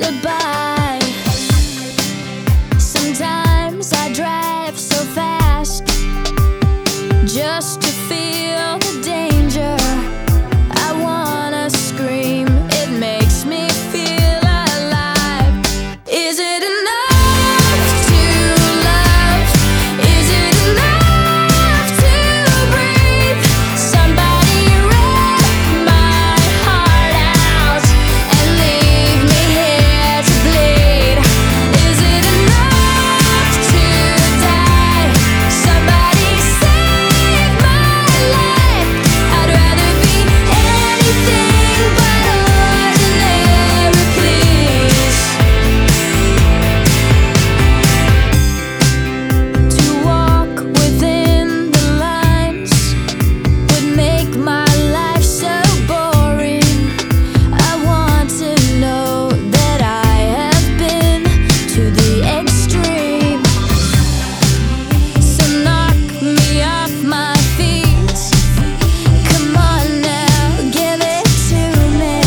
goodbye. Sometimes I drive so fast just to feel the danger. I wanna scream, it makes me feel alive. Is it enough to love? Is it enough to breathe? Somebody rip my heart out and leave me here to bleed. Is it enough to die? Somebody save my life. I'd rather be anything but ordinary, please. To walk within the lines would make my life so boring. I want to know that I have been to the extreme. So knock me off my feet. Come on now, give it to me.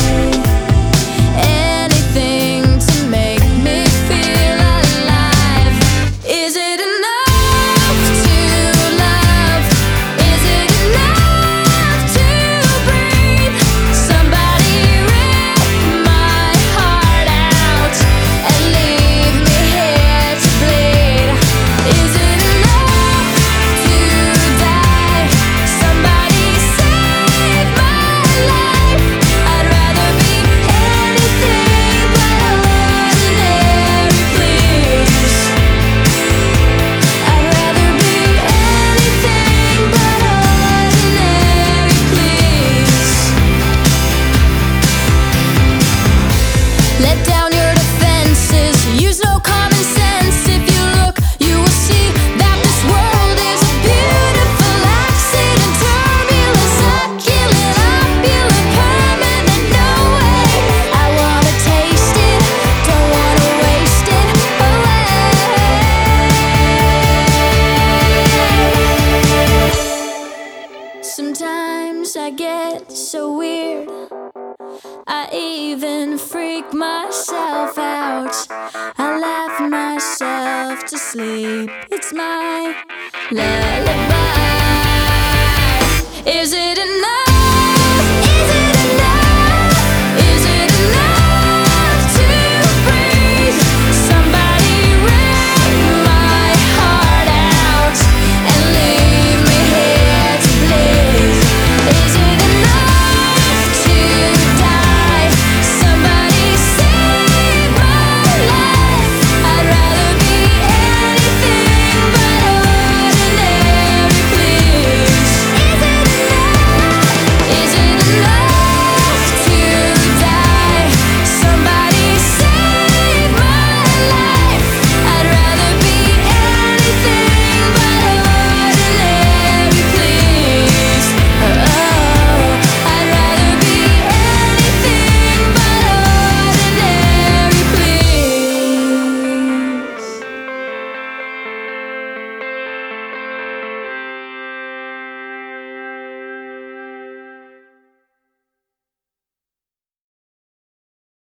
Anything to make me feel alive. Is it enough to love? Is it enough to breathe? Somebody rip my heart out and leave me here to bleed. Is it enough to die? Somebody save my life. I'd rather be anything but ordinary, please. I'd rather be anything but ordinary, please. Let down your defenses, use no common sense. If you look, you will see that this world is a beautiful accident. Turbulent, succulent, opulent, permanent, no way. I wanna taste it, don't wanna waste it away. Sometimes I get so weird, I even freak myself out. I laugh myself to sleep. It's my love.